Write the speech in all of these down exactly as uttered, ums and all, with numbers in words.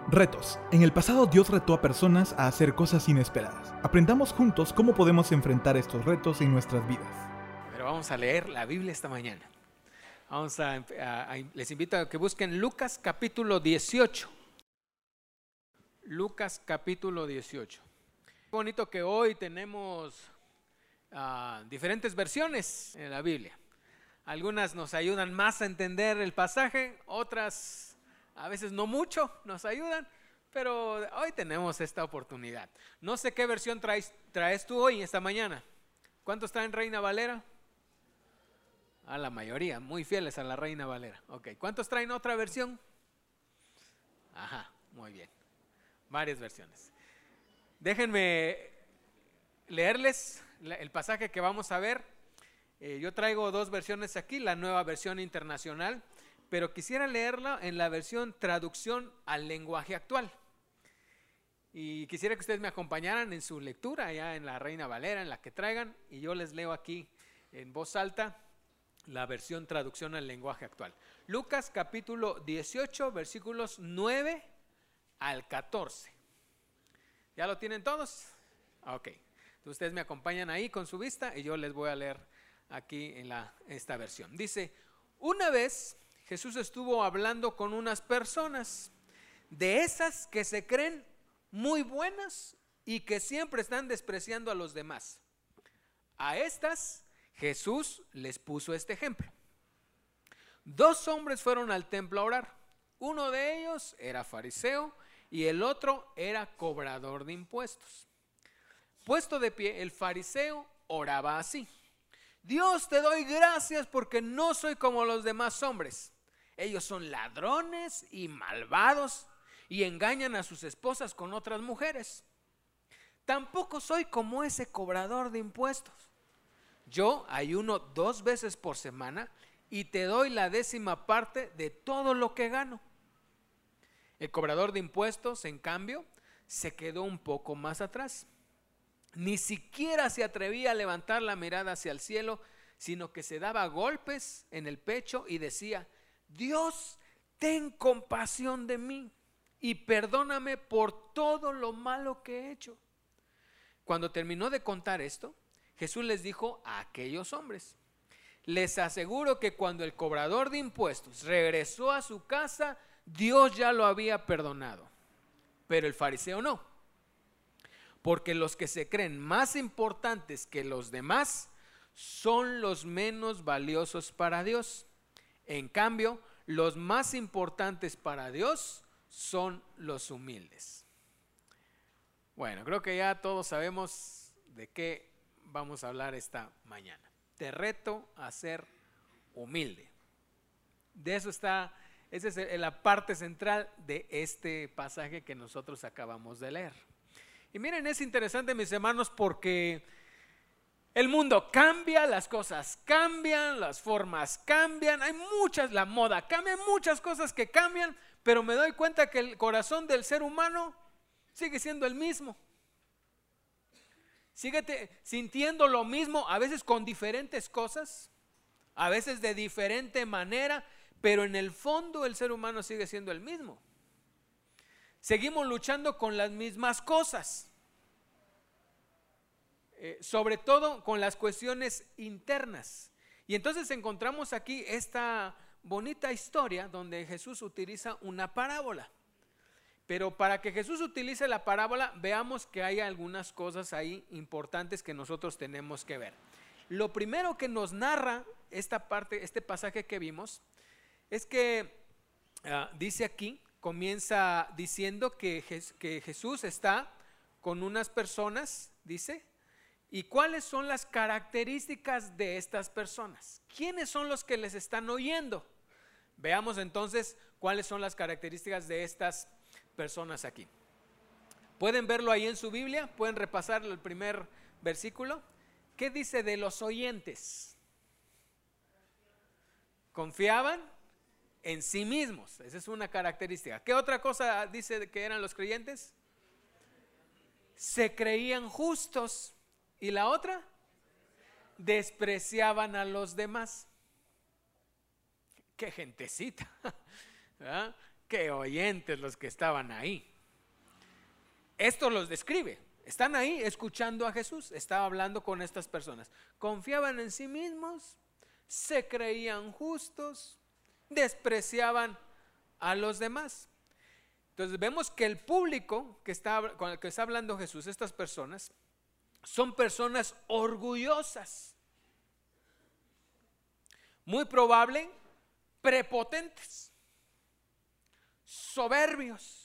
Retos. En el pasado Dios retó a personas a hacer cosas inesperadas. Aprendamos juntos cómo podemos enfrentar estos retos en nuestras vidas. Pero vamos a leer la Biblia esta mañana. Vamos a, a, a les invito a que busquen Lucas capítulo dieciocho. Lucas capítulo dieciocho. Qué bonito que hoy tenemos uh, diferentes versiones en la Biblia. Algunas nos ayudan más a entender el pasaje, otras a veces no mucho nos ayudan, pero hoy tenemos esta oportunidad. No sé qué versión traes, traes tú hoy, esta mañana. ¿Cuántos traen Reina Valera? A la mayoría, muy fieles a la Reina Valera. Ok, ¿cuántos traen otra versión? Ajá, muy bien. Varias versiones. Déjenme leerles el pasaje que vamos a ver. Eh, yo traigo dos versiones aquí, la nueva versión internacional, pero quisiera leerla en la versión traducción al lenguaje actual. Y quisiera que ustedes me acompañaran en su lectura, allá en la Reina Valera, en la que traigan, y yo les leo aquí en voz alta la versión traducción al lenguaje actual. Lucas capítulo dieciocho, versículos nueve al catorce. ¿Ya lo tienen todos? Ok. Entonces ustedes me acompañan ahí con su vista y yo les voy a leer aquí en la, esta versión. Dice: una vez Jesús estuvo hablando con unas personas, de esas que se creen muy buenas y que siempre están despreciando a los demás. A estas Jesús les puso este ejemplo. Dos hombres fueron al templo a orar. Uno de ellos era fariseo y el otro era cobrador de impuestos. Puesto de pie, el fariseo oraba así: Dios, te doy gracias porque no soy como los demás hombres. Ellos son ladrones y malvados y engañan a sus esposas con otras mujeres. Tampoco soy como ese cobrador de impuestos. Yo ayuno dos veces por semana y te doy la décima parte de todo lo que gano. El cobrador de impuestos, en cambio, se quedó un poco más atrás. Ni siquiera se atrevía a levantar la mirada hacia el cielo, sino que se daba golpes en el pecho y decía: Dios, ten compasión de mí y perdóname por todo lo malo que he hecho. Cuando terminó de contar esto, Jesús les dijo a aquellos hombres: les aseguro que cuando el cobrador de impuestos regresó a su casa, Dios ya lo había perdonado, pero el fariseo no. Porque los que se creen más importantes que los demás son los menos valiosos para Dios. En cambio, los más importantes para Dios son los humildes. Bueno, creo que ya todos sabemos de qué vamos a hablar esta mañana. Te reto a ser humilde. De eso está, esa es la parte central de este pasaje que nosotros acabamos de leer. Y miren, es interesante, mis hermanos, porque el mundo cambia, las cosas cambian, las formas cambian, hay muchas, la moda cambia, hay muchas cosas que cambian, pero me doy cuenta que el corazón del ser humano sigue siendo el mismo. Sigue te, sintiendo lo mismo, a veces con diferentes cosas, a veces de diferente manera, pero en el fondo el ser humano sigue siendo el mismo. Seguimos luchando con las mismas cosas, eh, sobre todo con las cuestiones internas. Y entonces encontramos aquí esta bonita historia donde Jesús utiliza una parábola. Pero para que Jesús utilice la parábola, veamos que hay algunas cosas ahí importantes que nosotros tenemos que ver. Lo primero que nos narra esta parte, este pasaje que vimos, es que uh, dice aquí, comienza diciendo que, que Jesús está con unas personas, dice, ¿y cuáles son las características de estas personas? ¿Quiénes son los que les están oyendo? Veamos entonces cuáles son las características de estas personas aquí. ¿Pueden verlo ahí en su Biblia? ¿Pueden repasar el primer versículo? ¿Qué dice de los oyentes? Confiaban en sí mismos, esa es una característica. ¿Qué otra cosa dice que eran los creyentes? Se creían justos. ¿Y la otra? Despreciaban a los demás. Qué gentecita, ¿verdad? qué oyentes los que estaban ahí. Esto los describe. Están ahí escuchando a Jesús. Estaba hablando con estas personas. Confiaban en sí mismos, se creían justos, despreciaban a los demás. Entonces vemos que el público que está, con el que está hablando Jesús, estas personas, son personas orgullosas. Muy probable, prepotentes, soberbios.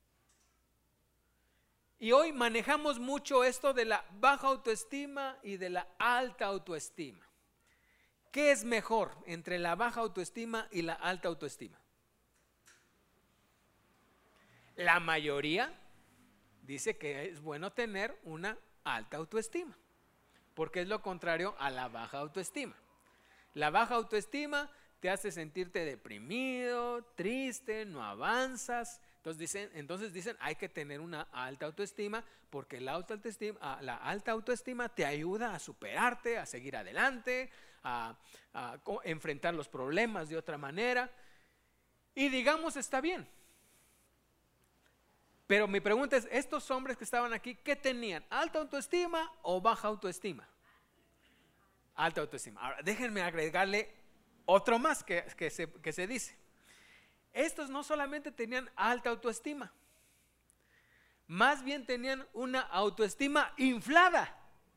Y hoy manejamos mucho esto de la baja autoestima y de la alta autoestima. ¿Qué es mejor entre la baja autoestima y la alta autoestima? La mayoría dice que es bueno tener una alta autoestima, porque es lo contrario a la baja autoestima. La baja autoestima te hace sentirte deprimido, triste, no avanzas. Entonces dicen, entonces dicen hay que tener una alta autoestima, porque la alta autoestima, la alta autoestima te ayuda a superarte, a seguir adelante, a, a enfrentar los problemas de otra manera. Y digamos, está bien. Pero mi pregunta es, estos hombres que estaban aquí, ¿qué tenían? ¿Alta autoestima o baja autoestima? Alta autoestima. Ahora, déjenme agregarle otro más que, que, se, que se dice. Estos no solamente tenían alta autoestima, más bien tenían una autoestima inflada.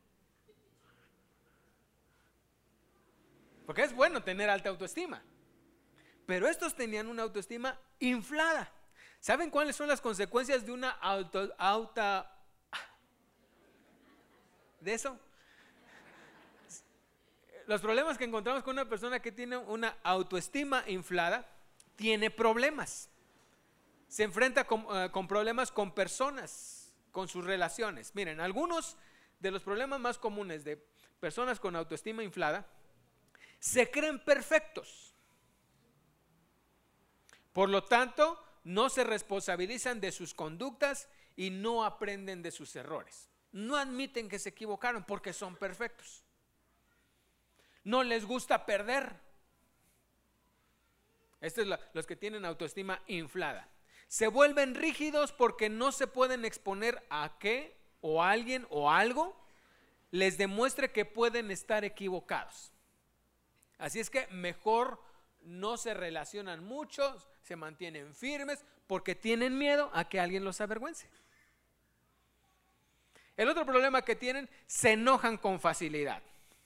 Porque es bueno tener alta autoestima, pero estos tenían una autoestima inflada. ¿Saben cuáles son las consecuencias de una auto, auta, de eso? Los problemas que encontramos con una persona que tiene una autoestima inflada, tiene problemas. Se enfrenta con, uh, con problemas con personas, con sus relaciones. Miren, algunos de los problemas más comunes de personas con autoestima inflada, se creen perfectos. Por lo tanto, no se responsabilizan de sus conductas y no aprenden de sus errores. No admiten que se equivocaron porque son perfectos. No les gusta perder. Estos son los que tienen autoestima inflada. Se vuelven rígidos porque no se pueden exponer a que o alguien o algo les demuestre que pueden estar equivocados. Así es que mejor no se relacionan mucho, se mantienen firmes porque tienen miedo a que alguien los avergüence. El otro problema que tienen, se enojan con facilidad.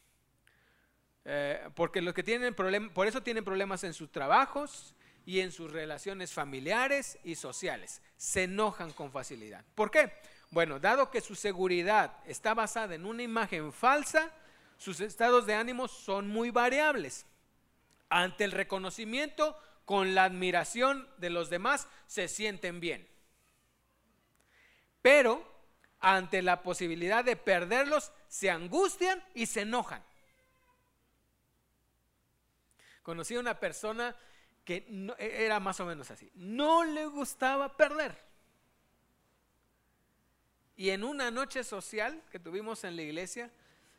Eh, porque los que tienen problemas, por eso tienen problemas en sus trabajos y en sus relaciones familiares y sociales. Se enojan con facilidad. ¿Por qué? Bueno, dado que su seguridad está basada en una imagen falsa, sus estados de ánimo son muy variables. Ante el reconocimiento, con la admiración de los demás, se sienten bien. Pero ante la posibilidad de perderlos, se angustian y se enojan. Conocí a una persona que no, era más o menos así. No le gustaba perder. Y en una noche social que tuvimos en la iglesia,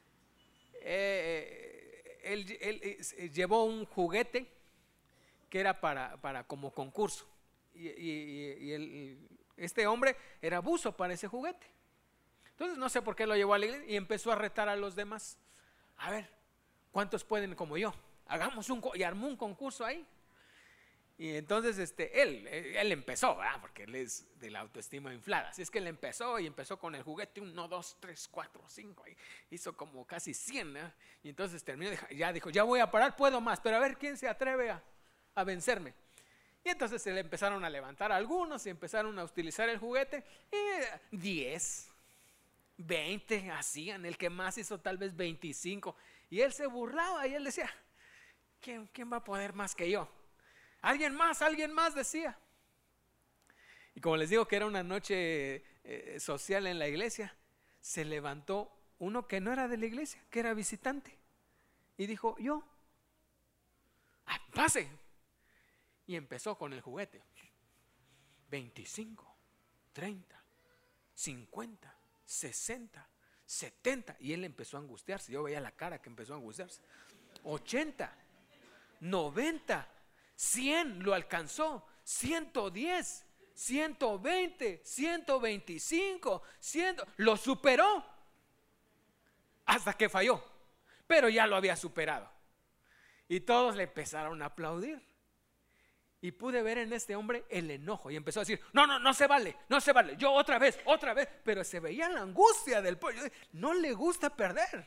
eh, él, él, él llevó un juguete que era para, para como concurso. Y, y, y el, este hombre era buzo para ese juguete. Entonces no sé por qué lo llevó a la iglesia y empezó a retar a los demás. A ver, ¿cuántos pueden como yo? Hagamos un, y armó un concurso ahí. Y entonces este, él, él empezó, ¿verdad? Porque él es de la autoestima inflada. Así es que él empezó y empezó con el juguete uno, dos, tres, cuatro, cinco. Hizo como casi cien, ¿eh? Y entonces terminó, ya dijo, ya voy a parar, puedo más, pero a ver quién se atreve a, a vencerme. Y entonces se le empezaron a levantar algunos y empezaron a utilizar el juguete. Y diez, veinte hacían, el que más hizo tal vez veinticinco. Y él se burlaba y él decía, ¿quién, quién va a poder más que yo? Alguien más, alguien más, decía. Y como les digo que era una noche eh, social en la iglesia, se levantó uno que no era de la iglesia, que era visitante, y dijo, yo, ah, pase. Y empezó con el juguete. veinticinco, treinta, cincuenta, sesenta, setenta. Y él empezó a angustiarse. Yo veía la cara que empezó a angustiarse. ochenta, noventa, cien, lo alcanzó. ciento diez, ciento veinte, ciento veinticinco, cien, lo superó hasta que falló, pero ya lo había superado. Y todos le empezaron a aplaudir. Y pude ver en este hombre el enojo y empezó a decir, no, no, no se vale, no se vale, yo otra vez, otra vez. Pero se veía la angustia del pueblo, no le gusta perder.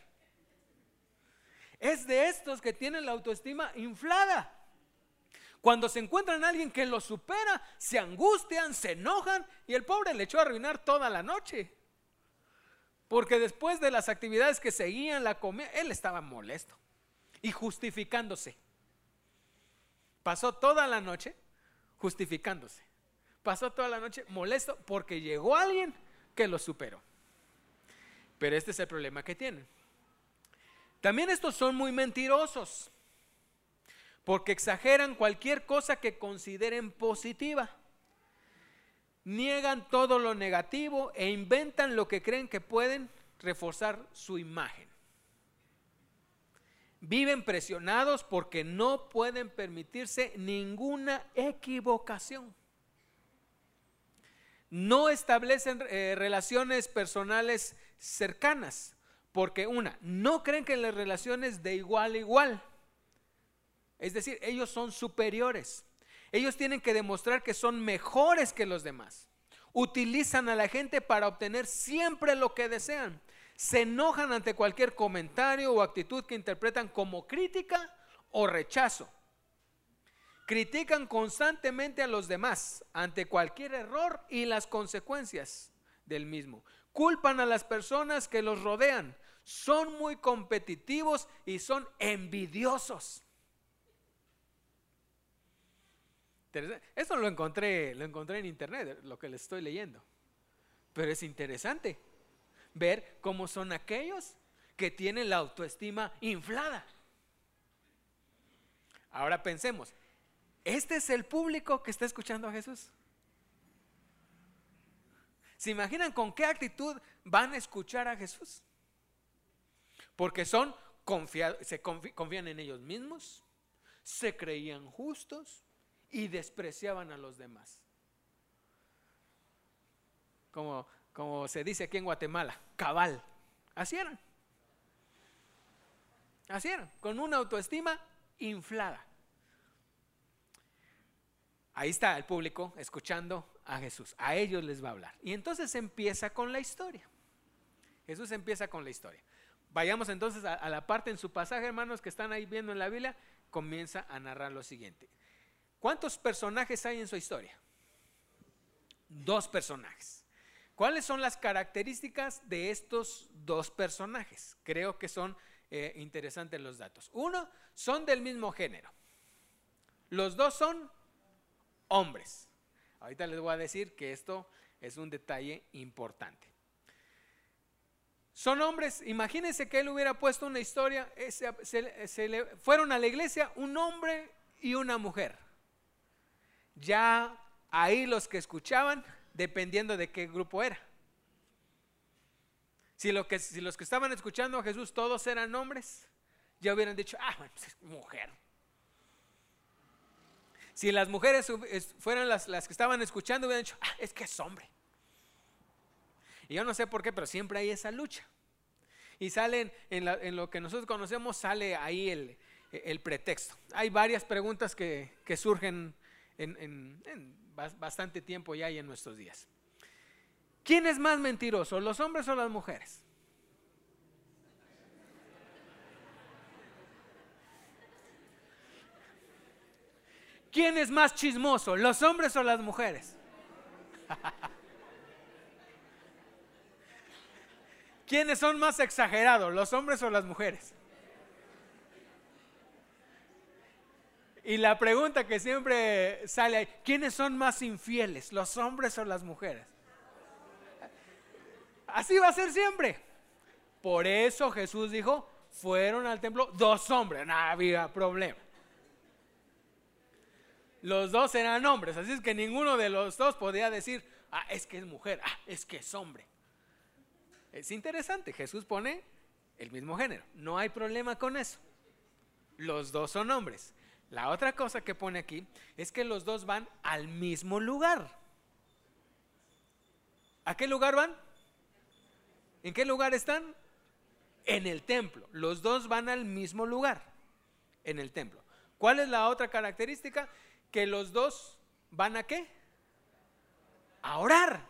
Es de estos que tienen la autoestima inflada. Cuando se encuentran a alguien que lo supera, se angustian, se enojan, y el pobre le echó a arruinar toda la noche. Porque después de las actividades que seguían, la comida, él estaba molesto y justificándose. Pasó toda la noche justificándose. Pasó toda la noche molesto porque llegó alguien que lo superó. Pero este es el problema que tienen. También estos son muy mentirosos, porque exageran cualquier cosa que consideren positiva. Niegan todo lo negativo e inventan lo que creen que pueden reforzar su imagen. Viven presionados porque no pueden permitirse ninguna equivocación. No establecen eh, relaciones personales cercanas, porque una, no creen que las relaciones de igual a igual. Es decir, ellos son superiores. Ellos tienen que demostrar que son mejores que los demás. Utilizan a la gente para obtener siempre lo que desean. Se enojan ante cualquier comentario o actitud que interpretan como crítica o rechazo. Critican constantemente a los demás ante cualquier error y las consecuencias del mismo. Culpan a las personas que los rodean. Son muy competitivos y son envidiosos. Esto lo encontré, lo encontré en internet, lo que les estoy leyendo. Pero es interesante ver cómo son aquellos que tienen la autoestima inflada. Ahora pensemos, ¿este es el público que está escuchando a Jesús? ¿Se imaginan con qué actitud van a escuchar a Jesús? Porque son confiados, se confían en ellos mismos, se creían justos y despreciaban a los demás. Como, como se dice aquí en Guatemala, cabal. Así eran. Así eran, con una autoestima inflada. Ahí está el público escuchando a Jesús. A ellos les va a hablar. Y entonces empieza con la historia. Jesús empieza con la historia. Vayamos entonces a, a la parte en su pasaje, hermanos, que están ahí viendo en la Biblia. Comienza a narrar lo siguiente. ¿Cuántos personajes hay en su historia? Dos personajes. ¿Cuáles son las características de estos dos personajes? Creo que son eh, interesantes los datos. Uno, son del mismo género. Los dos son hombres. Ahorita les voy a decir que esto es un detalle importante. Son hombres. Imagínense que él hubiera puesto una historia, se, se, se le, fueron a la iglesia un hombre y una mujer. Ya ahí los que escuchaban, dependiendo de qué grupo era. Si, lo que, si los que estaban escuchando a Jesús todos eran hombres, ya hubieran dicho, ah, bueno, pues es mujer. Si las mujeres fueran las, las que estaban escuchando, hubieran dicho, ah, es que es hombre. Y yo no sé por qué, pero siempre hay esa lucha. Y salen, en, la, en lo que nosotros conocemos, sale ahí el, el pretexto. Hay varias preguntas que, que surgen en, en, en bastante tiempo ya y en nuestros días. ¿Quién es más mentiroso, los hombres o las mujeres? ¿Quién es más chismoso, los hombres o las mujeres? ¿Quiénes son más exagerados, los hombres o las mujeres? Y la pregunta que siempre sale ahí, ¿quiénes son más infieles, los hombres o las mujeres? Así va a ser siempre. Por eso Jesús dijo, fueron al templo dos hombres, no había problema. Los dos eran hombres, así es que ninguno de los dos podía decir, ah, es que es mujer, ah, es que es hombre. Es interesante, Jesús pone el mismo género, no hay problema con eso. Los dos son hombres. La otra cosa que pone aquí es que los dos van al mismo lugar. ¿A qué lugar van? ¿En qué lugar están? En el templo. Los dos van al mismo lugar, en el templo. ¿Cuál es la otra característica? Que los dos van a ¿qué? A orar.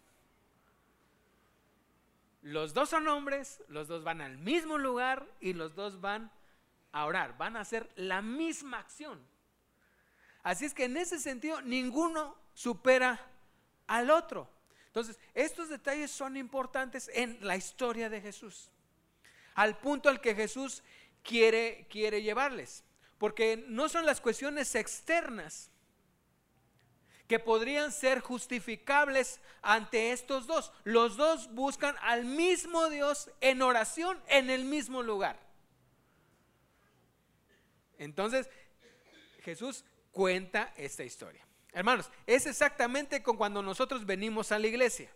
Los dos son hombres, los dos van al mismo lugar y los dos van a orar. Van a hacer la misma acción. Así es que en ese sentido ninguno supera al otro. Entonces, estos detalles son importantes en la historia de Jesús, al punto al que Jesús quiere, quiere llevarles. Porque no son las cuestiones externas que podrían ser justificables ante estos dos. Los dos buscan al mismo Dios en oración en el mismo lugar. Entonces, Jesús cuenta esta historia. Hermanos, es exactamente con cuando nosotros venimos a la iglesia.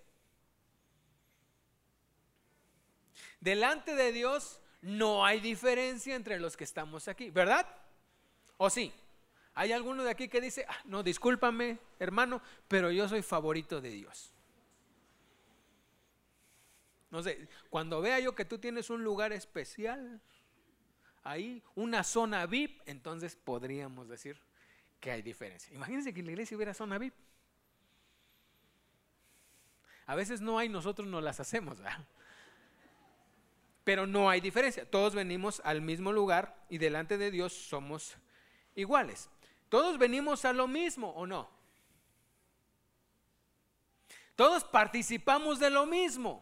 Delante de Dios no hay diferencia entre los que estamos aquí, ¿verdad? ¿O sí? ¿Hay alguno de aquí que dice, ah, no, discúlpame, hermano, pero yo soy favorito de Dios? No sé, cuando vea yo que tú tienes un lugar especial, ahí, una zona V I P, entonces podríamos decir que hay diferencia. Imagínense que en la iglesia hubiera zona V I P. A veces no hay, nosotros no las hacemos, ¿verdad? Pero no hay diferencia. Todos venimos al mismo lugar y delante de Dios somos iguales. Todos venimos a lo mismo, ¿o no? Todos participamos de lo mismo,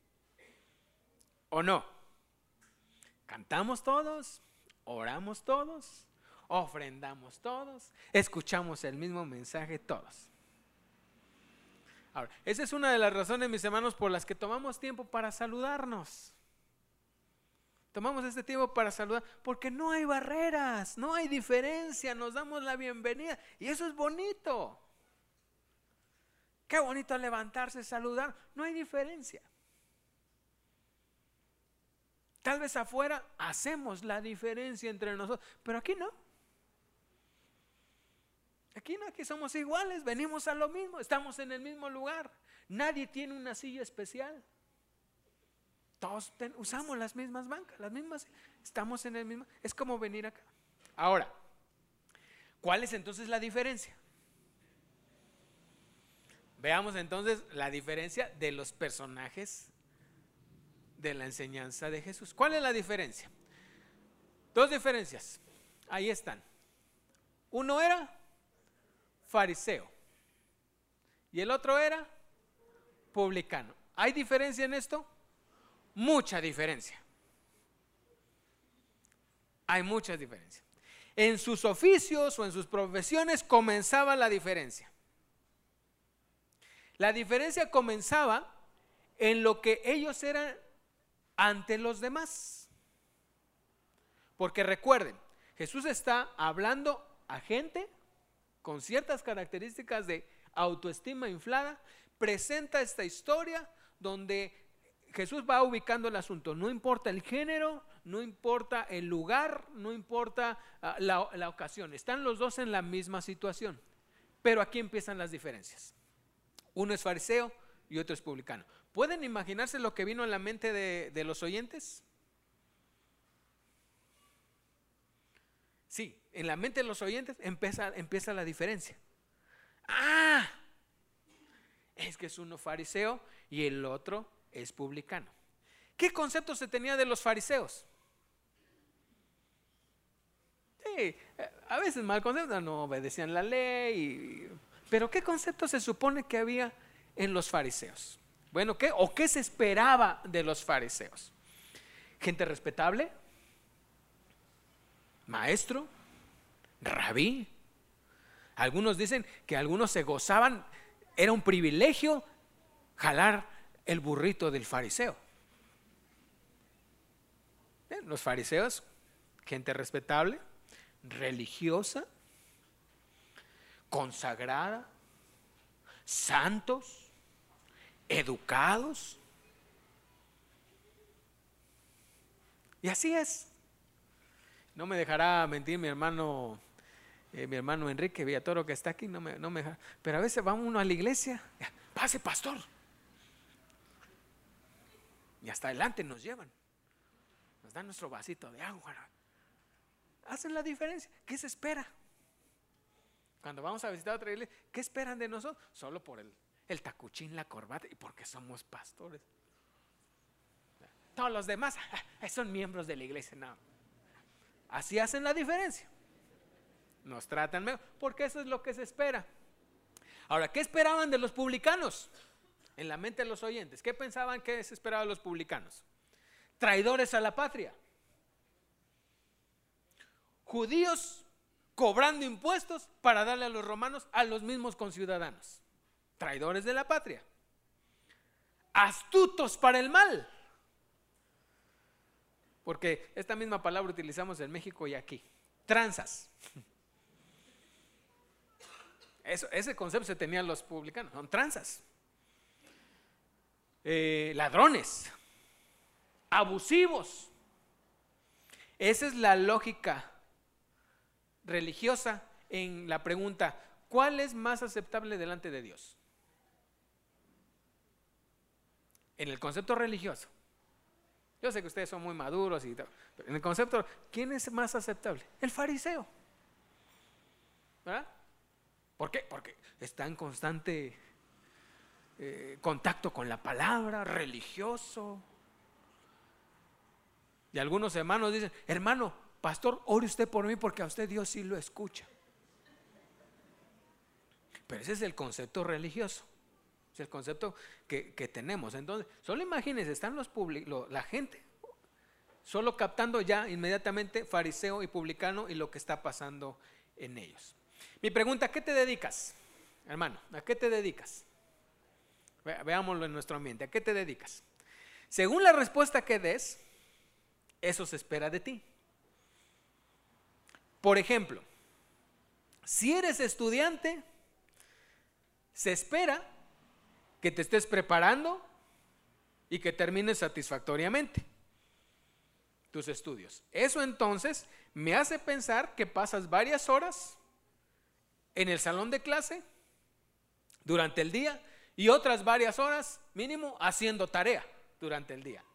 ¿o no? Cantamos todos, oramos todos, ofrendamos todos, escuchamos el mismo mensaje todos. Ahora, esa es una de las razones, mis hermanos, por las que tomamos tiempo para saludarnos. Tomamos este tiempo para saludar porque no hay barreras, no hay diferencia, nos damos la bienvenida y eso es bonito. Qué bonito levantarse, saludar, no hay diferencia. Tal vez afuera hacemos la diferencia entre nosotros, pero aquí no. Aquí no, aquí somos iguales, venimos a lo mismo, estamos en el mismo lugar. Nadie tiene una silla especial. Todos ten, usamos las mismas bancas, las mismas, estamos en el mismo, es como venir acá. Ahora, ¿cuál es entonces la diferencia? Veamos entonces la diferencia de los personajes de la enseñanza de Jesús. ¿Cuál es la diferencia? Dos diferencias, ahí están. Uno era fariseo y el otro era publicano. ¿Hay diferencia en esto? Mucha diferencia. Hay mucha diferencia. En sus oficios o en sus profesiones comenzaba la diferencia. La diferencia comenzaba en lo que ellos eran ante los demás. Porque recuerden, Jesús está hablando a gente con ciertas características de autoestima inflada, presenta esta historia donde Jesús va ubicando el asunto, no importa el género, no importa el lugar, no importa uh, la, la ocasión, están los dos en la misma situación, pero aquí empiezan las diferencias. Uno es fariseo y otro es publicano. ¿Pueden imaginarse lo que vino en la mente de, de los oyentes? Sí, en la mente de los oyentes empieza, empieza la diferencia. Ah, es que es uno fariseo y el otro es publicano. ¿Qué concepto se tenía de los fariseos? Sí, a veces mal concepto, no obedecían la ley, pero ¿qué concepto se supone que había en los fariseos? Bueno, ¿qué o qué se esperaba de los fariseos? Gente respetable, maestro, rabí. Algunos dicen que algunos se gozaban, era un privilegio jalar el burrito del fariseo. Los fariseos, gente respetable, religiosa, consagrada, santos, educados. Y así es. No me dejará mentir mi hermano Eh, mi hermano Enrique Villatoro, que está aquí, no me, no me deja. Pero a veces va uno a la iglesia, pase pastor. Y hasta adelante nos llevan. Nos dan nuestro vasito de agua. Hacen la diferencia. ¿Qué se espera? Cuando vamos a visitar otra iglesia, ¿qué esperan de nosotros? Solo por el, el tacuchín, la corbata y porque somos pastores. Todos los demás son miembros de la iglesia. No. Así hacen la diferencia. Nos tratan mejor, porque eso es lo que se espera. Ahora, ¿qué esperaban de los publicanos? En la mente de los oyentes, ¿qué pensaban que se esperaba de los publicanos? Traidores a la patria. Judíos cobrando impuestos para darle a los romanos a los mismos conciudadanos. Traidores de la patria. Astutos para el mal. Porque esta misma palabra utilizamos en México y aquí. Tranzas. Eso, ese concepto se tenía los publicanos, son tranzas. Eh, ladrones, abusivos. Esa es la lógica religiosa en la pregunta, ¿cuál es más aceptable delante de Dios? En el concepto religioso. Yo sé que ustedes son muy maduros y todo, pero en el concepto, ¿quién es más aceptable? El fariseo. ¿Verdad? ¿Por qué? Porque está en constante eh, contacto con la palabra, religioso. Y algunos hermanos dicen, hermano, pastor, ore usted por mí porque a usted Dios sí lo escucha. Pero ese es el concepto religioso, es el concepto que, que tenemos. Entonces, solo imagínense, están los públicos, la gente solo captando ya inmediatamente fariseo y publicano y lo que está pasando en ellos. Mi pregunta, ¿a qué te dedicas? Hermano, ¿a qué te dedicas? Ve, veámoslo en nuestro ambiente, ¿a qué te dedicas? Según la respuesta que des, eso se espera de ti. Por ejemplo, si eres estudiante, se espera que te estés preparando y que termines satisfactoriamente tus estudios. Eso entonces me hace pensar que pasas varias horas en el salón de clase durante el día y otras varias horas mínimo haciendo tarea durante el día.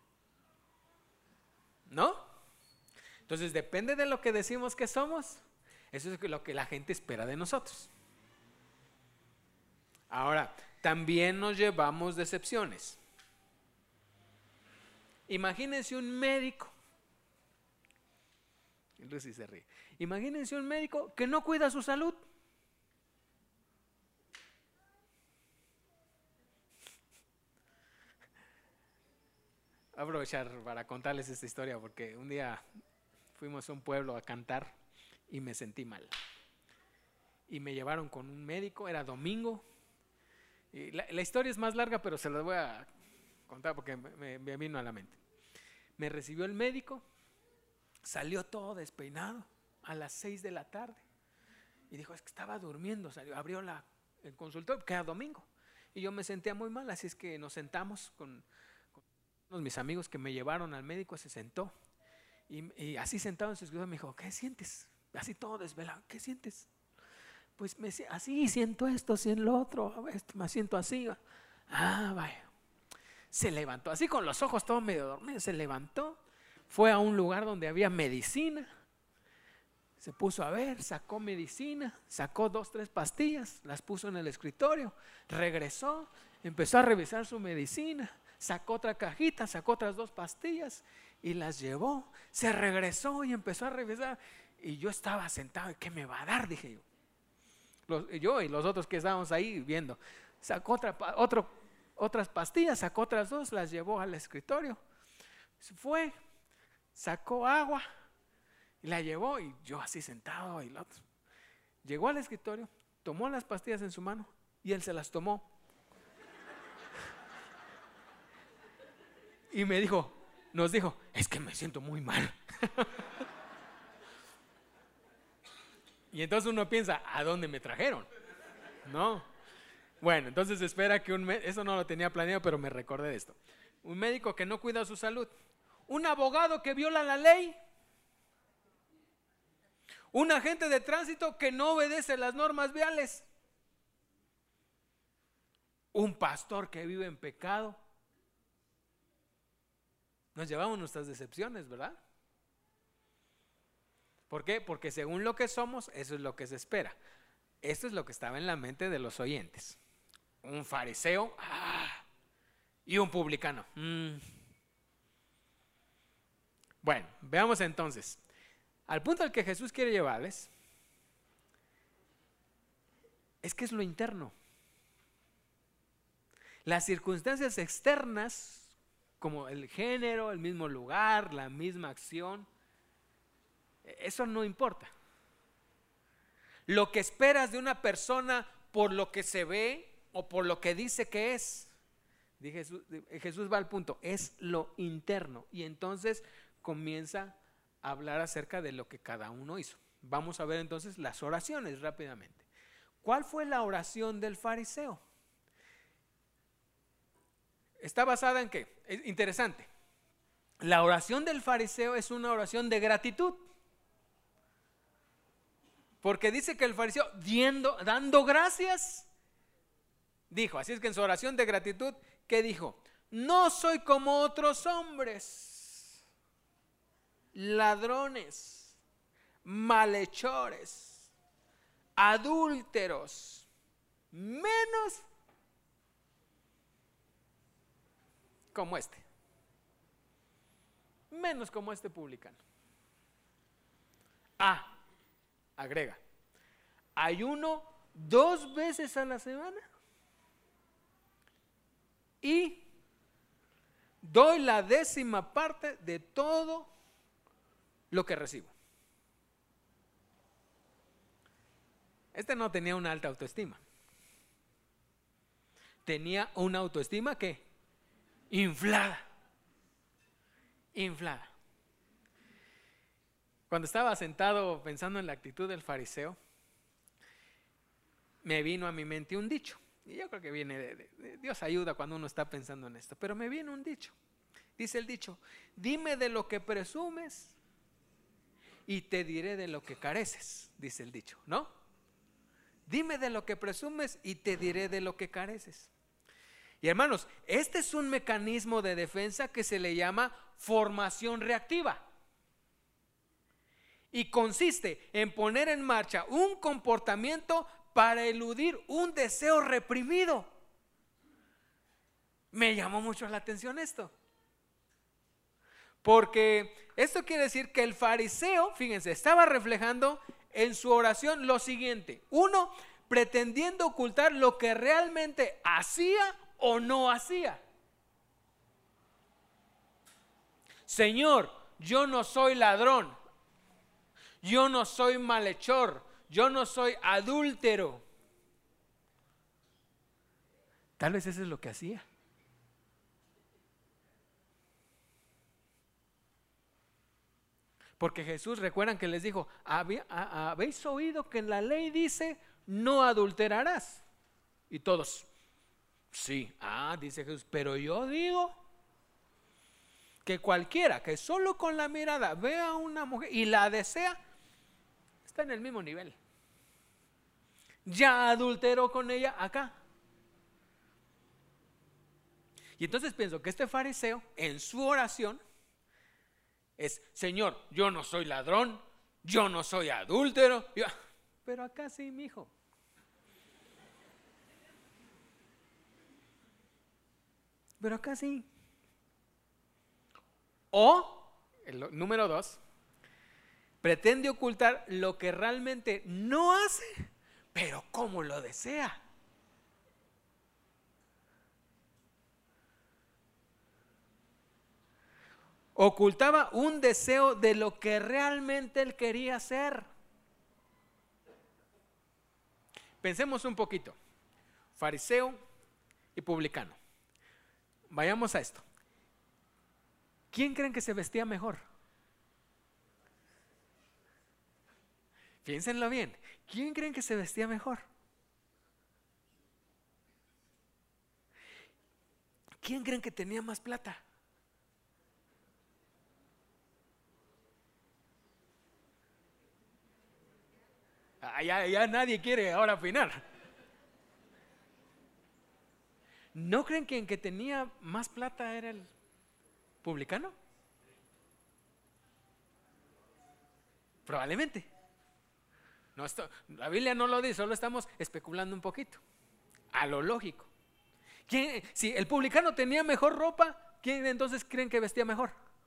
¿No? Entonces depende de lo que decimos que somos, eso es lo que la gente espera de nosotros. Ahora, también nos llevamos decepciones. Imagínense un médico, Lucy se ríe. Imagínense un médico que no cuida su salud. Voy a aprovechar para contarles esta historia porque un día fuimos a un pueblo a cantar y me sentí mal. Y me llevaron con un médico, era domingo. Y la, la historia es más larga, pero se la voy a contar porque me, me vino a la mente. Me recibió el médico, salió todo despeinado a las seis de la tarde. Y dijo, es que estaba durmiendo, salió, abrió la, el consultorio, que era domingo. Y yo me sentía muy mal, así es que nos sentamos con, con mis amigos que me llevaron al médico, se sentó. Y, y así sentado en su escritorio me dijo, ¿qué sientes? Así todo desvelado, ¿qué sientes? Pues me, así siento esto, siento lo otro, me siento así. Ah, vaya. Se levantó, así con los ojos todo medio dormidos, se levantó, fue a un lugar donde había medicina, se puso a ver, sacó medicina, sacó dos, tres pastillas, las puso en el escritorio, regresó, empezó a revisar su medicina, sacó otra cajita, sacó otras dos pastillas y las llevó, se regresó y empezó a revisar. Y yo estaba sentado, ¿qué me va a dar? Dije yo. Los, yo y los otros que estábamos ahí viendo, sacó otra, otro, otras pastillas, sacó otras dos, las llevó al escritorio, se fue, sacó agua y la llevó y yo así sentado y el otro. Llegó al escritorio, tomó las pastillas en su mano y él se las tomó. Y me dijo, nos dijo, es que me siento muy mal. Y entonces uno piensa, ¿a dónde me trajeron? No. Bueno, entonces espera que un médico, eso no lo tenía planeado, pero me recordé de esto. Un médico que no cuida su salud. Un abogado que viola la ley. Un agente de tránsito que no obedece las normas viales. Un pastor que vive en pecado. Nos llevamos nuestras decepciones, ¿verdad? ¿Por qué? Porque según lo que somos, eso es lo que se espera. Esto es lo que estaba en la mente de los oyentes. Un fariseo ah, y un publicano. Mm. Bueno, veamos entonces. Al punto al que Jesús quiere llevarles es que es lo interno. Las circunstancias externas, como el género, el mismo lugar, la misma acción, eso no importa. Lo que esperas de una persona por lo que se ve o por lo que dice que es. Jesús, Jesús va al punto, es lo interno. Y entonces comienza a hablar acerca de lo que cada uno hizo. Vamos a ver entonces las oraciones rápidamente. ¿Cuál fue la oración del fariseo? ¿Está basada en qué? Es interesante. La oración del fariseo es una oración de gratitud. Porque dice que el fariseo, diendo, dando gracias, dijo, así es que en su oración de gratitud, ¿qué dijo? No soy como otros hombres, ladrones, malhechores, adúlteros, menos como este, menos como este publicano. Ah, agrega, ayuno dos veces a la semana y doy la décima parte de todo lo que recibo. Este no tenía una alta autoestima. Tenía una autoestima que inflada. Inflada. Cuando estaba sentado pensando en la actitud del fariseo, me vino a mi mente un dicho. Y yo creo que viene de, de, de Dios ayuda cuando uno está pensando en esto. Pero me viene un dicho. Dice el dicho, dime de lo que presumes y te diré de lo que careces. Dice el dicho, ¿no? Dime de lo que presumes y te diré de lo que careces. Y hermanos, este es un mecanismo de defensa que se le llama formación reactiva. Y consiste en poner en marcha un comportamiento para eludir un deseo reprimido. Me llamó mucho la atención esto. Porque esto quiere decir que el fariseo, fíjense, estaba reflejando en su oración lo siguiente. Uno, pretendiendo ocultar lo que realmente hacía o no hacía. Señor, yo no soy ladrón. Yo no soy malhechor, yo no soy adúltero. Tal vez eso es lo que hacía. Porque Jesús, recuerdan que les dijo, habéis oído que en la ley dice, no adulterarás. Y todos, sí, ah, dice Jesús, pero yo digo que cualquiera que solo con la mirada vea a una mujer y la desea, está en el mismo nivel. Ya adulteró con ella acá. Y entonces pienso que este fariseo en su oración es, Señor, yo no soy ladrón, yo no soy adúltero, yo, pero acá sí, mi hijo. Pero acá sí. O, el número dos, pretende ocultar lo que realmente no hace, pero como lo desea. Ocultaba un deseo de lo que realmente él quería hacer. Pensemos un poquito. Fariseo y publicano. Vayamos a esto. ¿Quién creen que se vestía mejor? Piénsenlo bien. ¿Quién creen que se vestía mejor? ¿Quién creen que tenía más plata? ya, ya nadie quiere ahora opinar. ¿No creen que el que tenía más plata era el publicano? Probablemente. No, esto, la Biblia no lo dice, solo estamos especulando un poquito. A lo lógico. ¿Quién, si el publicano tenía mejor ropa, ¿quién entonces creen que vestía mejor?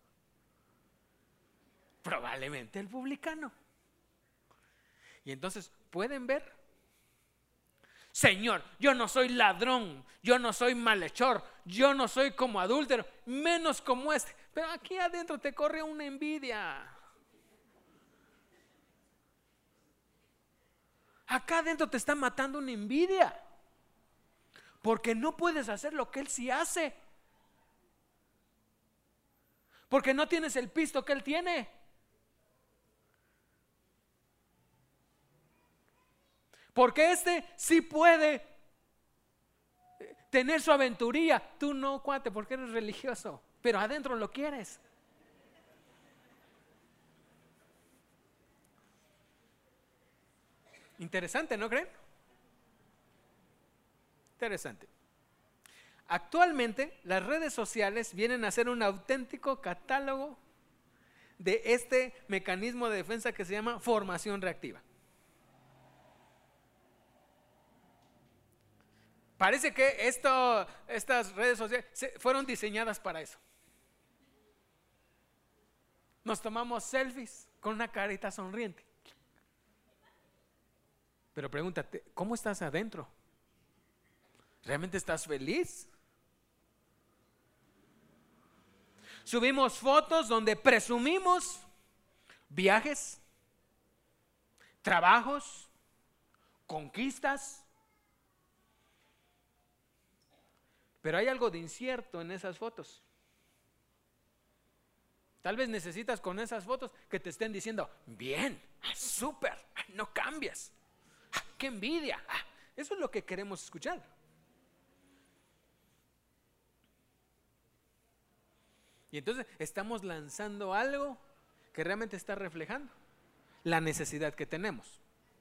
Probablemente el publicano. Y entonces, ¿pueden ver? Señor, yo no soy ladrón, yo no soy malhechor, yo no soy como adúltero, menos como este. Pero aquí adentro te corre una envidia. Acá adentro te está matando una envidia. Porque no puedes hacer lo que él sí hace. Porque no tienes el pisto que él tiene. Porque este sí puede tener su aventuría. Tú no, cuate, porque eres religioso. Pero adentro lo quieres. Interesante, ¿no creen? Interesante. Actualmente las redes sociales vienen a ser un auténtico catálogo de este mecanismo de defensa que se llama formación reactiva. Parece que esto, estas redes sociales fueron diseñadas para eso. Nos tomamos selfies con una carita sonriente. Pero pregúntate, ¿cómo estás adentro? ¿Realmente estás feliz? Subimos fotos donde presumimos viajes, trabajos, conquistas. Pero hay algo de incierto en esas fotos. Tal vez necesitas con esas fotos que te estén diciendo, bien, súper, no cambias, qué envidia. Eso es lo que queremos escuchar. Y entonces estamos lanzando algo que realmente está reflejando la necesidad que tenemos.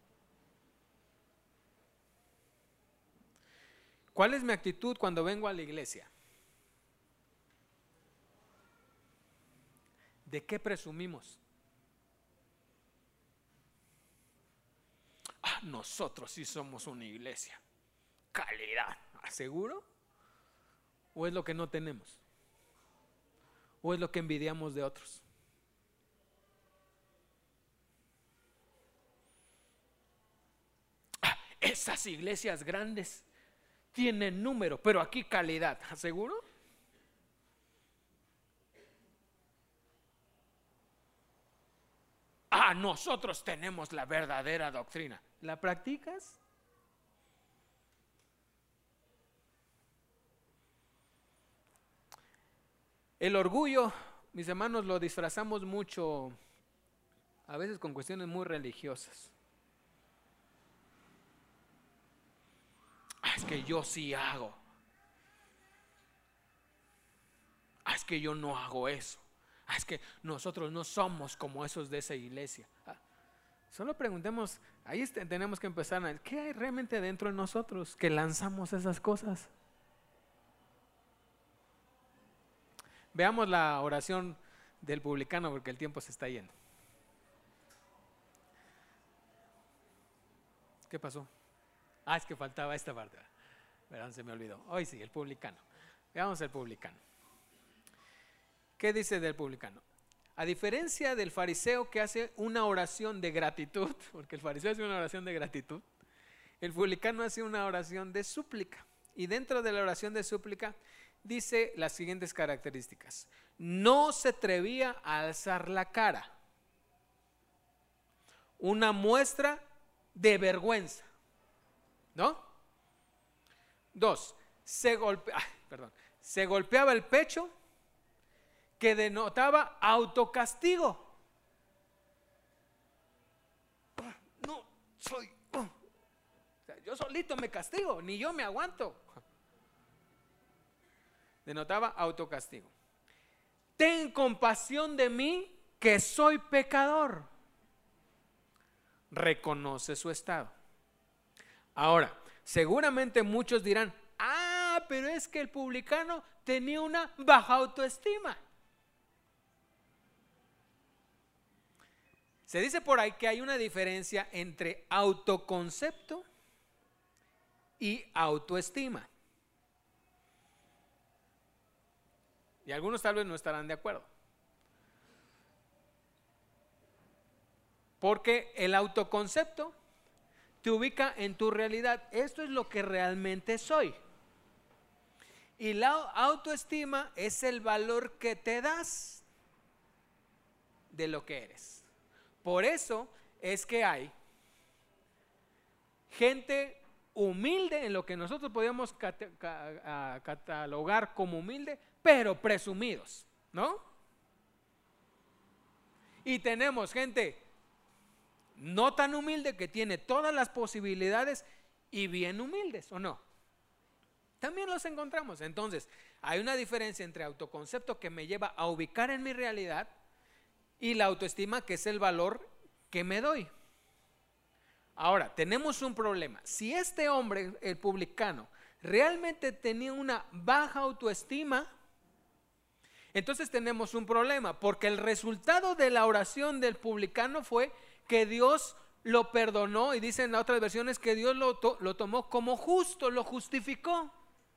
¿Cuál es mi actitud cuando vengo a la iglesia? ¿De qué presumimos? Ah, nosotros sí somos una iglesia. Calidad. ¿Seguro? ¿O es lo que no tenemos? ¿O es lo que envidiamos de otros? Ah, esas iglesias grandes tienen número, pero aquí calidad. ¿Seguro? Ah, nosotros tenemos la verdadera doctrina. ¿La practicas? El orgullo, mis hermanos, lo disfrazamos mucho, a veces con cuestiones muy religiosas. Ah, es que yo sí hago. Ah, es que yo no hago eso. Ah, es que nosotros no somos como esos de esa iglesia. Ah, solo preguntemos, ahí tenemos que empezar a, ¿qué hay realmente dentro de nosotros que lanzamos esas cosas? Veamos la oración del publicano porque el tiempo se está yendo. ¿Qué pasó? Ah, es que faltaba esta parte. Verán, se me olvidó. Hoy sí, el publicano. Veamos el publicano. ¿Qué dice del publicano? A diferencia del fariseo que hace una oración de gratitud, porque el fariseo hace una oración de gratitud, el publicano hace una oración de súplica. Y dentro de la oración de súplica dice las siguientes características. No se atrevía a alzar la cara. Una muestra de vergüenza. ¿No? Dos, se, golpe, ah, perdón, se golpeaba el pecho que denotaba autocastigo. No soy, oh. O sea, yo solito me castigo, ni yo me aguanto. Denotaba autocastigo. Ten compasión de mí, que soy pecador. reconoce su estado. Ahora, seguramente muchos dirán, ah, pero es que el publicano tenía una baja autoestima. Se dice por ahí que hay una diferencia entre autoconcepto y autoestima. Y algunos tal vez no estarán de acuerdo. Porque el autoconcepto te ubica en tu realidad. Esto es lo que realmente soy. Y la autoestima es el valor que te das de lo que eres. Por eso es que hay gente humilde en lo que nosotros podríamos catalogar como humilde, pero presumidos, ¿no? Y tenemos gente no tan humilde que tiene todas las posibilidades y bien humildes, ¿o no? También los encontramos. Entonces, hay una diferencia entre autoconcepto que me lleva a ubicar en mi realidad y la autoestima, que es el valor que me doy. Ahora, tenemos un problema. Si este hombre, el publicano, realmente tenía una baja autoestima, entonces tenemos un problema, porque el resultado de la oración del publicano fue que Dios lo perdonó, y dicen en otras versiones que Dios lo, to- lo tomó como justo, lo justificó.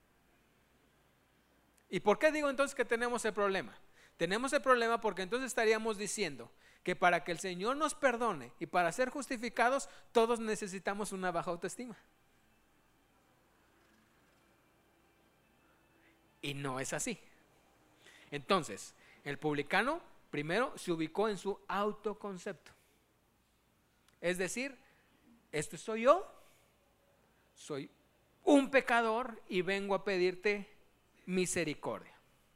¿Y por qué digo entonces que tenemos el problema? Tenemos el problema porque entonces estaríamos diciendo que para que el Señor nos perdone y para ser justificados, todos necesitamos una baja autoestima. Y no es así. Entonces, el publicano primero se ubicó en su autoconcepto. Es decir, esto soy yo, soy un pecador y vengo a pedirte misericordia.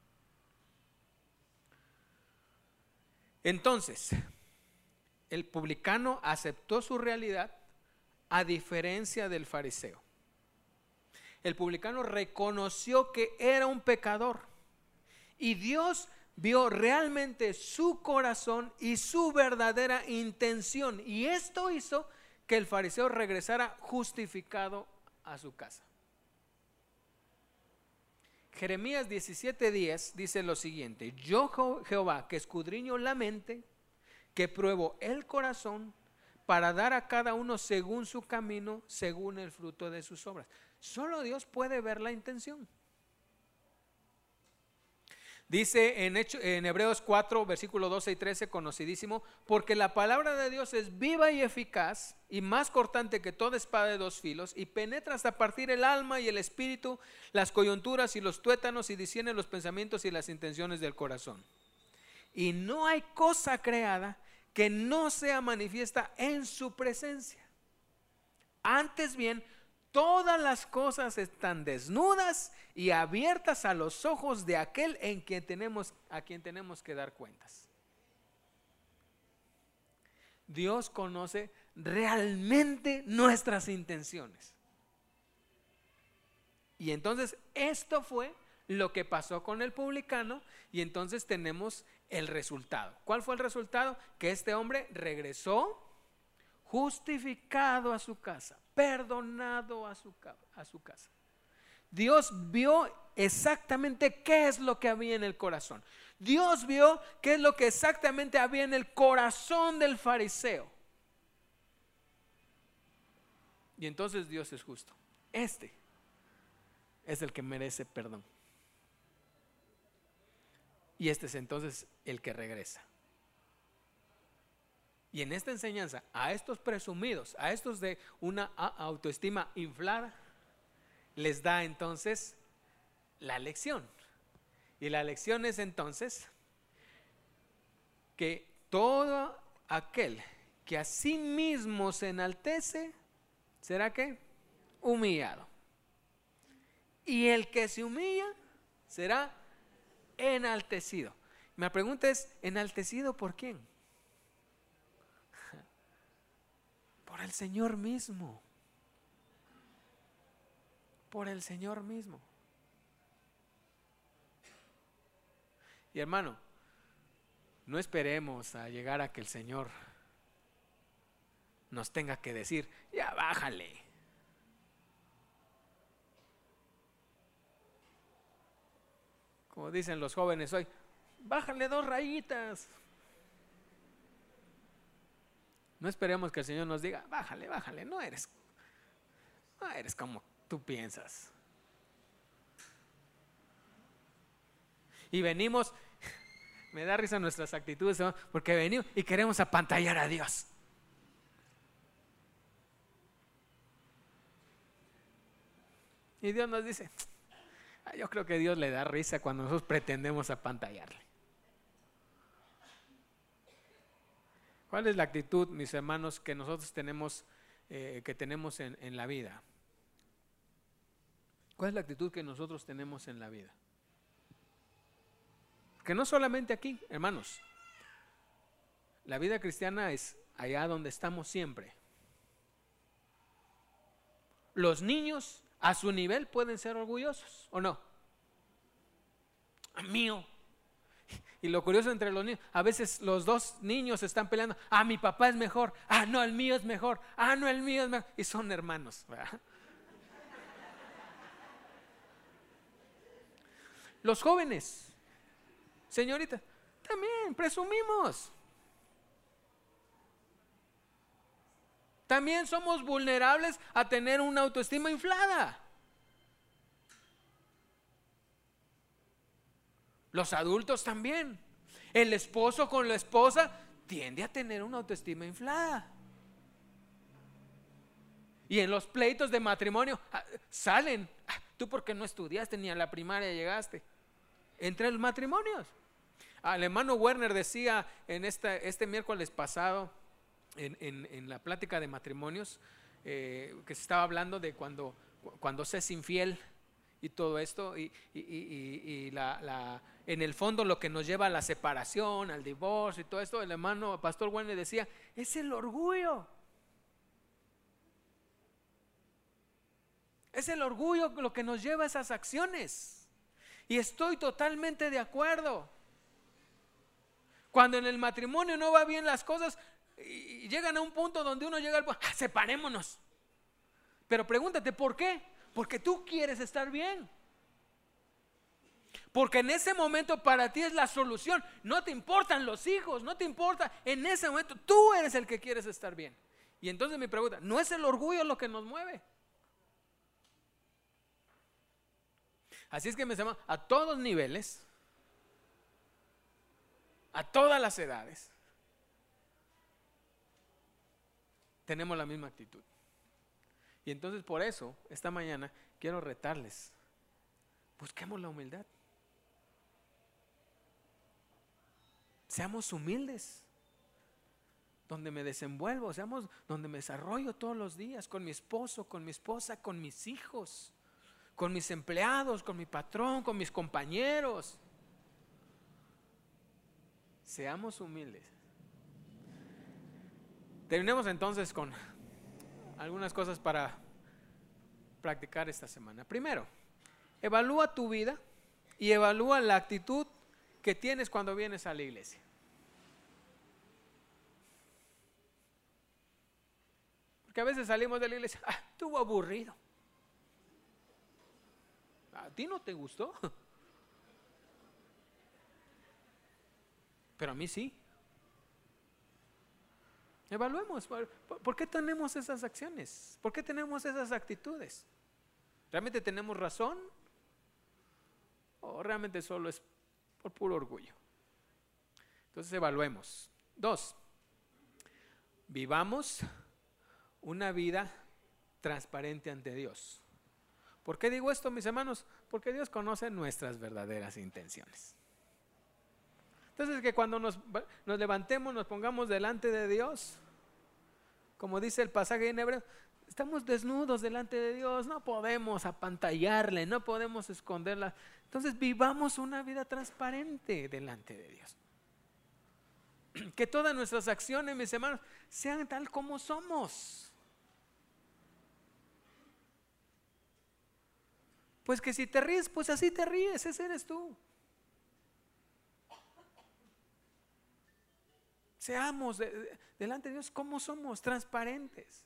Entonces, el publicano aceptó su realidad a diferencia del fariseo. El publicano reconoció que era un pecador y Dios vio realmente su corazón y su verdadera intención, y esto hizo que el fariseo regresara justificado a su casa. Jeremías diecisiete diez dice lo siguiente: yo Jehová, que escudriño la mente, que pruebo el corazón, para dar a cada uno según su camino, según el fruto de sus obras. Solo Dios puede ver la intención. Dice en, Hecho, en Hebreos cuatro, versículo doce y trece, conocidísimo: porque la palabra de Dios es viva y eficaz, y más cortante que toda espada de dos filos, y penetra hasta partir el alma y el espíritu, las coyunturas y los tuétanos, y discierne los pensamientos y las intenciones del corazón. Y no hay cosa creada que no sea manifiesta en su presencia. Antes bien, todas las cosas están desnudas y abiertas a los ojos de aquel en quien tenemos, a quien tenemos que dar cuentas. Dios conoce realmente nuestras intenciones. Y entonces esto fue lo que pasó con el publicano, y entonces tenemos el resultado. ¿Cuál fue el resultado? Que este hombre regresó justificado a su casa, perdonado a su, a su casa. Dios vio exactamente qué es lo que había en el corazón. Dios vio qué es lo que exactamente había en el corazón del fariseo. Y entonces Dios es justo. Este es el que merece perdón. Y este es entonces el que regresa. Y en esta enseñanza, a estos presumidos, a estos de una autoestima inflada, les da entonces la lección. Y la lección es entonces que todo aquel que a sí mismo se enaltece, ¿será qué? Humillado. Y el que se humilla será enaltecido. Mi pregunta es, ¿enaltecido por quién? Por el Señor mismo. Por el Señor mismo. Y hermano, no esperemos a llegar a que el Señor nos tenga que decir, ya bájale. Como dicen los jóvenes hoy, bájale dos rayitas. No esperemos que el Señor nos diga, bájale, bájale, no eres, no eres como tú piensas. Y venimos, me da risa nuestras actitudes, ¿no? Porque venimos y queremos apantallar a Dios. Y Dios nos dice, yo creo que Dios le da risa cuando nosotros pretendemos apantallarle. ¿Cuál es la actitud, mis hermanos, que nosotros tenemos, eh, que tenemos en, en la vida? ¿Cuál es la actitud que nosotros tenemos en la vida? Que no solamente aquí, hermanos. La vida cristiana es allá donde estamos siempre. Los niños a su nivel pueden ser orgullosos, ¿o no? Mío. Y lo curioso entre los niños, a veces los dos niños están peleando. Ah, mi papá es mejor. Ah, no, el mío es mejor. Ah, no, el mío es mejor. Y son hermanos, ¿verdad? Los jóvenes, señorita, también presumimos. También somos vulnerables a tener una autoestima inflada. Los adultos también. El esposo con la esposa tiende a tener una autoestima inflada. Y en los pleitos de matrimonio salen, tú porque no estudiaste ni a la primaria llegaste. Entre los matrimonios. El hermano Werner decía en esta, este miércoles pasado, en, en, en la plática de matrimonios, eh, que se estaba hablando de cuando, cuando se es infiel y todo esto, y, y, y, y la, la, en el fondo lo que nos lleva a la separación, al divorcio y todo esto, el hermano pastor Werner decía, es el orgullo. Es el orgullo lo que nos lleva a esas acciones. Y estoy totalmente de acuerdo. Cuando en el matrimonio no va bien las cosas y llegan a un punto donde uno llega al punto, ¡ah, separémonos! Pero pregúntate, ¿por qué? Porque tú quieres estar bien. Porque en ese momento para ti es la solución. No te importan los hijos, no te importa. En ese momento tú eres el que quieres estar bien. Y entonces mi pregunta, ¿no es el orgullo lo que nos mueve? Así es que me llama a todos niveles, a todas las edades, tenemos la misma actitud. Y entonces por eso, esta mañana quiero retarles, busquemos la humildad. Seamos humildes, donde me desenvuelvo, seamos donde me desarrollo todos los días, con mi esposo, con mi esposa, con mis hijos, con mis empleados, con mi patrón, con mis compañeros. Seamos humildes. Terminemos entonces con algunas cosas para practicar esta semana. Primero, evalúa tu vida y evalúa la actitud que tienes cuando vienes a la iglesia. Porque a veces salimos de la iglesia, ah, estuvo aburrido. ¿A ti no te gustó? Pero a mí sí. Evaluemos, ¿por, por qué tenemos esas acciones? ¿Por qué tenemos esas actitudes? ¿Realmente tenemos razón? ¿O realmente solo es por puro orgullo? Entonces evaluemos. Dos, vivamos una vida transparente ante Dios. ¿Por qué digo esto, mis hermanos? Porque Dios conoce nuestras verdaderas intenciones. Entonces que cuando nos, nos levantemos, nos pongamos delante de Dios, como dice el pasaje en Hebreos, estamos desnudos delante de Dios, no podemos apantallarle, no podemos esconderla. Entonces vivamos una vida transparente delante de Dios. Que todas nuestras acciones, mis hermanos, sean tal como somos. Pues que si te ríes, pues así te ríes, ese eres tú. Seamos de, de, delante de Dios como somos, transparentes.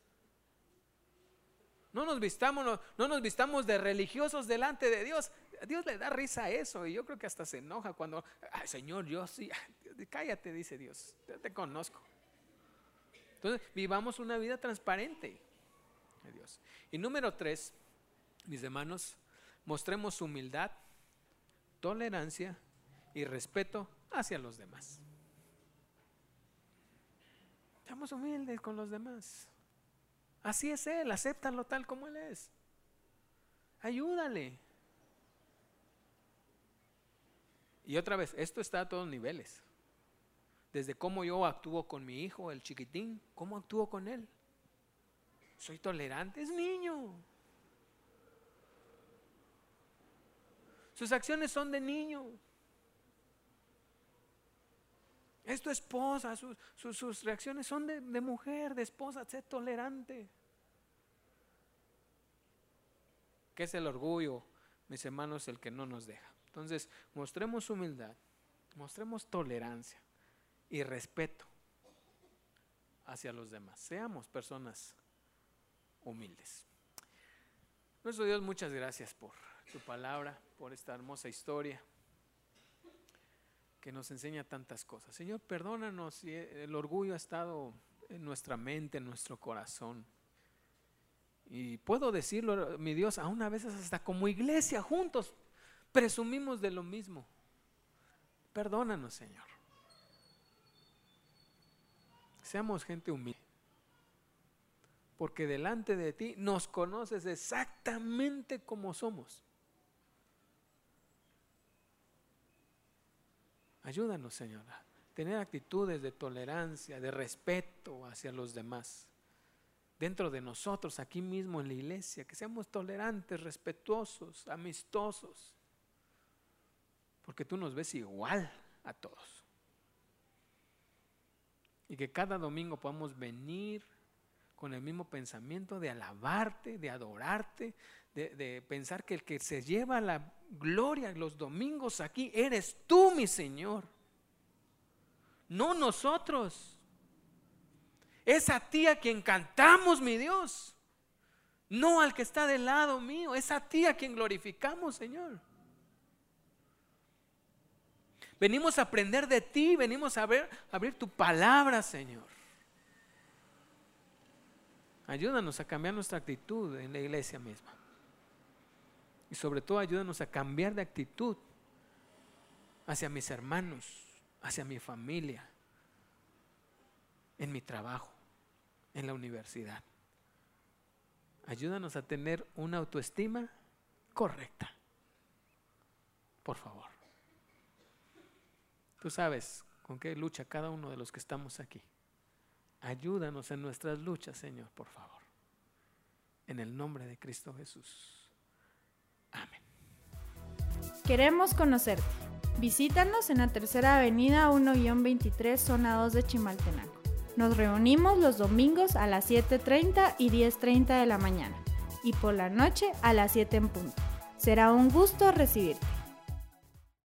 No nos vistamos, no, no nos vistamos de religiosos delante de Dios. A Dios le da risa a eso y yo creo que hasta se enoja cuando, ay, Señor, yo sí, cállate, dice Dios, yo te conozco. Entonces, vivamos una vida transparente de Dios. Y número tres, mis hermanos, mostremos humildad, tolerancia y respeto hacia los demás. Seamos humildes con los demás. Así es Él, acéptalo tal como Él es. Ayúdale. Y otra vez, esto está a todos niveles. Desde cómo yo actúo con mi hijo, el chiquitín, cómo actúo con él. Soy tolerante, es niño. Sus acciones son de niño. Es tu esposa, sus, sus, sus reacciones son de, de mujer, de esposa. Sé tolerante. ¿Qué es el orgullo, mis hermanos? El que no nos deja. Entonces, mostremos humildad, mostremos tolerancia y respeto hacia los demás. Seamos personas humildes. Nuestro Dios, muchas gracias por tu palabra, por esta hermosa historia que nos enseña tantas cosas. Señor, perdónanos si el orgullo ha estado en nuestra mente, en nuestro corazón. Y puedo decirlo, mi Dios, aún a veces hasta como iglesia juntos presumimos de lo mismo. Perdónanos, Señor. Seamos gente humilde, porque delante de ti nos conoces exactamente como somos. Ayúdanos, Señor, a tener actitudes de tolerancia, de respeto hacia los demás. Dentro de nosotros, aquí mismo en la iglesia, que seamos tolerantes, respetuosos, amistosos, porque tú nos ves igual a todos. Y que cada domingo podamos venir con el mismo pensamiento de alabarte, de adorarte, de, de pensar que el que se lleva la gloria los domingos aquí eres tú, mi Señor, no nosotros. Es a ti a quien cantamos, mi Dios, no al que está del lado mío. Es a ti a quien glorificamos, Señor. Venimos a aprender de ti, venimos a ver, a abrir tu palabra, Señor. Ayúdanos a cambiar nuestra actitud en la iglesia misma. Y sobre todo ayúdanos a cambiar de actitud hacia mis hermanos, hacia mi familia, en mi trabajo, en la universidad. Ayúdanos a tener una autoestima correcta. Por favor. Tú sabes con qué lucha cada uno de los que estamos aquí. Ayúdanos en nuestras luchas, Señor, por favor. En el nombre de Cristo Jesús. Amén. Queremos conocerte. Visítanos en la Tercera Avenida uno veintitrés, zona dos de Chimaltenango. Nos reunimos los domingos a las siete treinta y diez treinta de la mañana y por la noche a las siete en punto. Será un gusto recibirte.